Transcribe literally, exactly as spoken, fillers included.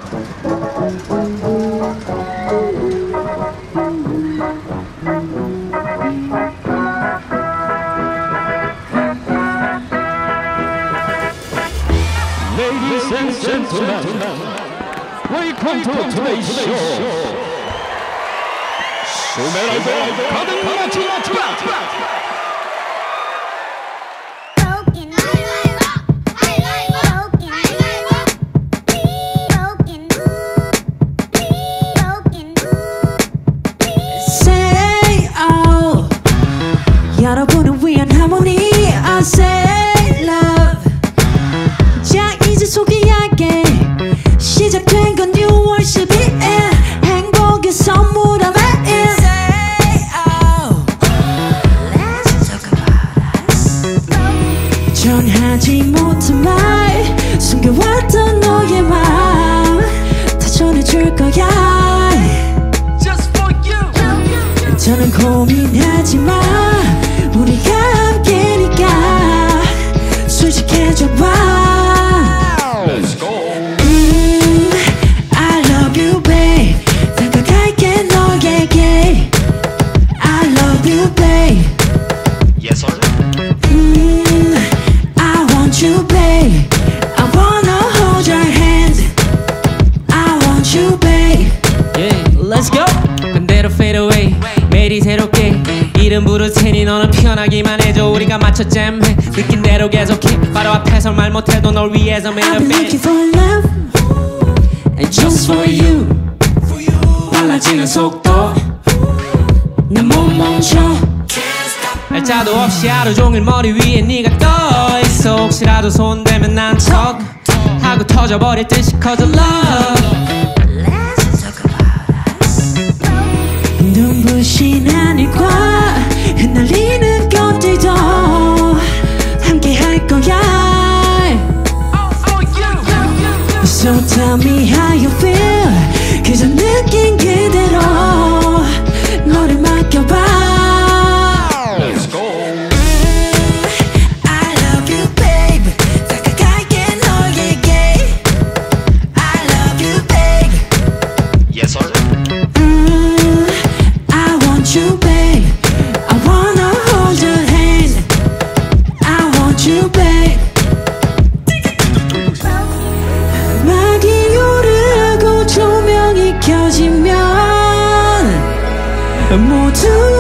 Ladies and gentlemen, welcome to today's show. 소멸하고 가득 마지막 Say oh, 여러분을 위한 하모니. I say love. 자 이제 소개할게. 시작된 건 유월 십이일 행복의 선물 하나. 전하지 못한 말 숨겨왔던 너의 맘 다 전해줄 거야. Just for you. 더는 고민하지 마. 우리가 함께니까 솔직해져 봐. Let's go. 음, I love you, babe. 다가갈게 너에게. I love you, babe. Yes, sir. You, babe. I wanna hold your hand. I want you, babe. Yeah, let's go. 그대로 fade away. 매일이 새롭게 이름 부를 테니 너는 편하기만 해줘. 우리가 맞춰 잼해. 느낀 대로 계속해. 바로 앞에서 말 못해도 널 위해서 매일 I've been looking for love and just for you. 빨라지는 속도 난 못 멈춰. 날짜도 없이 하루 종일 머리 위에 네가 떠있어. 혹시라도 손대면 난 척 하고 터져버릴 듯이 cause of love. 눈부신 하늘과 흩날리는 꽃들도 함께 할 거야. So tell me how you feel. 그저 느낀 그대로 너를 맡겨봐. 모두